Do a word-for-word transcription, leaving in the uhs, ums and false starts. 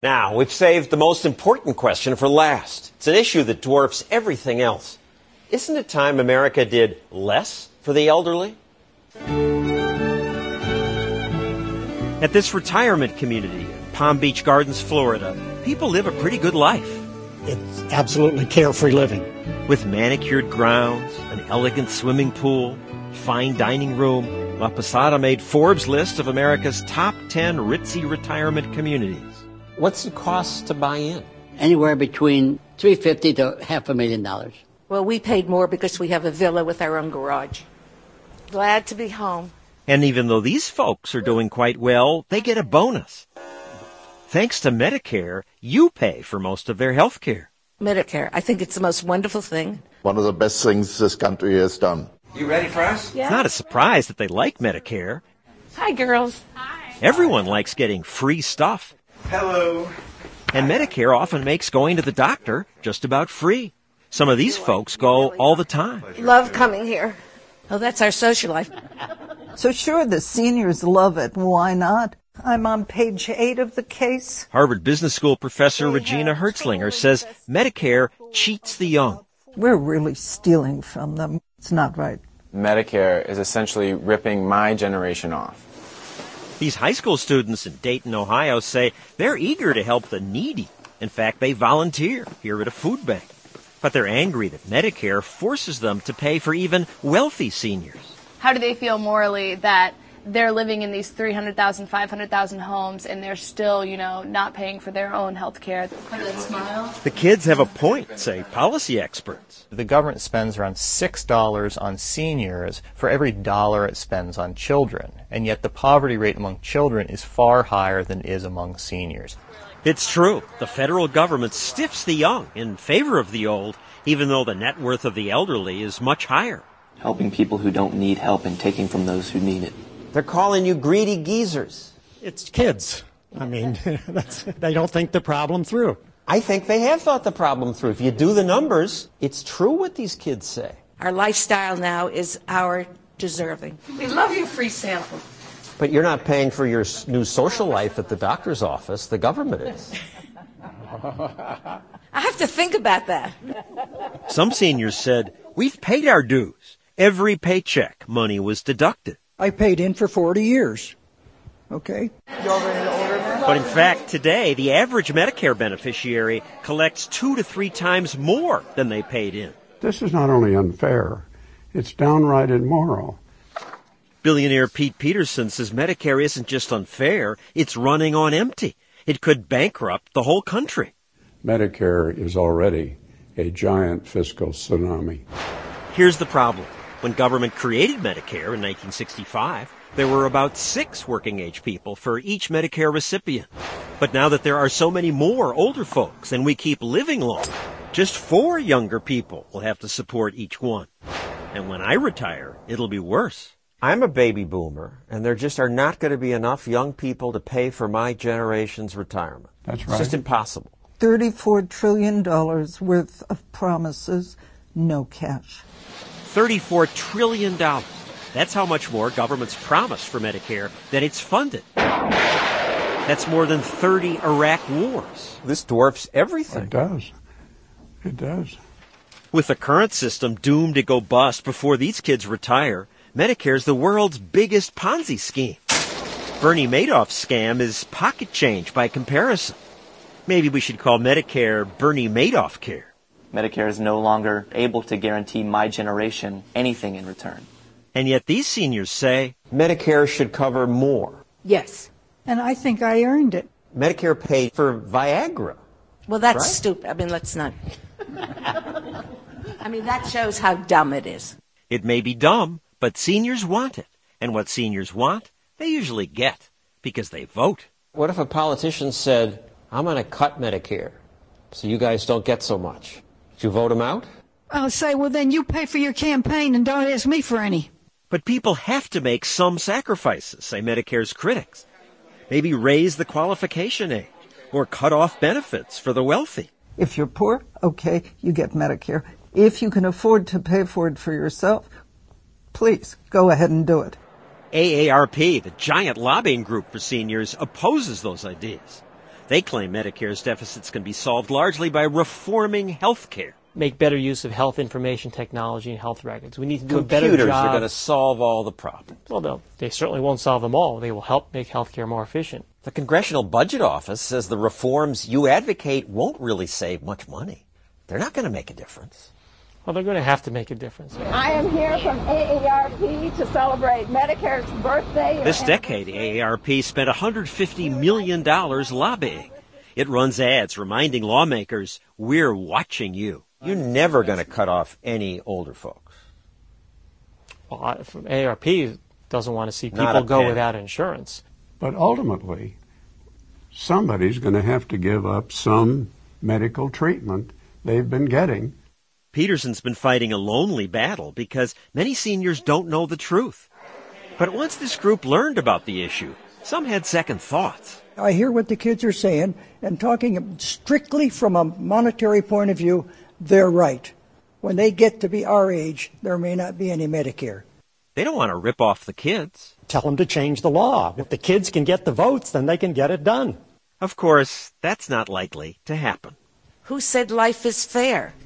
Now, we've saved the most important question for last. It's an issue that dwarfs everything else. Isn't it time America did less for the elderly? At this retirement community in Palm Beach Gardens, Florida, people live a pretty good life. It's absolutely carefree living. With manicured grounds, an elegant swimming pool, fine dining room, La Posada made Forbes' list of America's top ten ritzy retirement communities. What's it cost to buy in? Anywhere between three hundred fifty thousand to half a million dollars. Well, we paid more because we have a villa with our own garage. Glad to be home. And even though these folks are doing quite well, they get a bonus. Thanks to Medicare, you pay for most of their health care. Medicare, I think it's the most wonderful thing. One of the best things this country has done. You ready for us? Yeah. It's not a surprise that they like Medicare. Hi, girls. Hi. Everyone likes getting free stuff. Hello. And Medicare often makes going to the doctor just about free. Some of these folks go all the time. Love coming here. Oh, that's our social life. So sure, the seniors love it. Why not? I'm on page eight of the case. Harvard Business School professor Regina Hertzlinger says Medicare cheats the young. We're really stealing from them. It's not right. Medicare is essentially ripping my generation off. These high school students in Dayton, Ohio say they're eager to help the needy. In fact, they volunteer here at a food bank. But they're angry that Medicare forces them to pay for even wealthy seniors. How do they feel morally that they're living in these three hundred thousand, five hundred thousand homes and they're still, you know, not paying for their own health care? The kids have a point, say policy experts. The government spends around six dollars on seniors for every dollar it spends on children, and yet the poverty rate among children is far higher than it is among seniors. It's true. The federal government stiffs the young in favor of the old, even though the net worth of the elderly is much higher. Helping people who don't need help and taking from those who need it. They're calling you greedy geezers. It's kids. I mean, that's, they don't think the problem through. I think they have thought the problem through. If you do the numbers, it's true what these kids say. Our lifestyle now is our deserving. We love your free sample. But you're not paying for your new social life at the doctor's office. The government is. I have to think about that. Some seniors said, we've paid our dues. Every paycheck, money was deducted. I paid in for forty years. Okay? But in fact, today, the average Medicare beneficiary collects two to three times more than they paid in. This is not only unfair, it's downright immoral. Billionaire Pete Peterson says Medicare isn't just unfair, it's running on empty. It could bankrupt the whole country. Medicare is already a giant fiscal tsunami. Here's the problem. When government created Medicare in nineteen sixty-five, there were about six working-age people for each Medicare recipient. But now that there are so many more older folks and we keep living longer, just four younger people will have to support each one. And when I retire, it'll be worse. I'm a baby boomer, and there just are not going to be enough young people to pay for my generation's retirement. That's right. It's just impossible. thirty-four trillion dollars worth of promises, no cash. thirty-four trillion dollars. That's how much more government's promised for Medicare than it's funded. That's more than thirty Iraq wars. This dwarfs everything. It does. It does. With the current system doomed to go bust before these kids retire, Medicare's the world's biggest Ponzi scheme. Bernie Madoff's scam is pocket change by comparison. Maybe we should call Medicare Bernie Madoff Care. Medicare is no longer able to guarantee my generation anything in return. And yet these seniors say Medicare should cover more. Yes. And I think I earned it. Medicare paid for Viagra. Well, that's right? stupid. I mean, let's not. I mean, that shows how dumb it is. It may be dumb, but seniors want it. And what seniors want, they usually get, because they vote. What if a politician said, I'm going to cut Medicare, so you guys don't get so much? Did you vote him out? I'll say, well, then you pay for your campaign and don't ask me for any. But people have to make some sacrifices, say Medicare's critics. Maybe raise the qualification age, or cut off benefits for the wealthy. If you're poor, okay, you get Medicare. If you can afford to pay for it for yourself, please, go ahead and do it. A A R P, the giant lobbying group for seniors, opposes those ideas. They claim Medicare's deficits can be solved largely by reforming health care. Make better use of health information technology and health records. We need to do Computers a better job. are going to solve all the problems. Well, no, they certainly won't solve them all. They will help make healthcare more efficient. The Congressional Budget Office says the reforms you advocate won't really save much money. They're not going to make a difference. Well, they're going to have to make a difference. I am here from A A R P to celebrate Medicare's birthday. This decade, A A R P spent one hundred fifty million dollars lobbying. It runs ads reminding lawmakers, we're watching you. You're never going to cut off any older folks. Well, I, from A A R P doesn't want to see people go pen. without insurance. But ultimately, somebody's going to have to give up some medical treatment they've been getting. Peterson's been fighting a lonely battle because many seniors don't know the truth. But once this group learned about the issue, some had second thoughts. I hear what the kids are saying, and talking strictly from a monetary point of view, they're right. When they get to be our age, there may not be any Medicare. They don't want to rip off the kids. Tell them to change the law. If the kids can get the votes, then they can get it done. Of course, that's not likely to happen. Who said life is fair?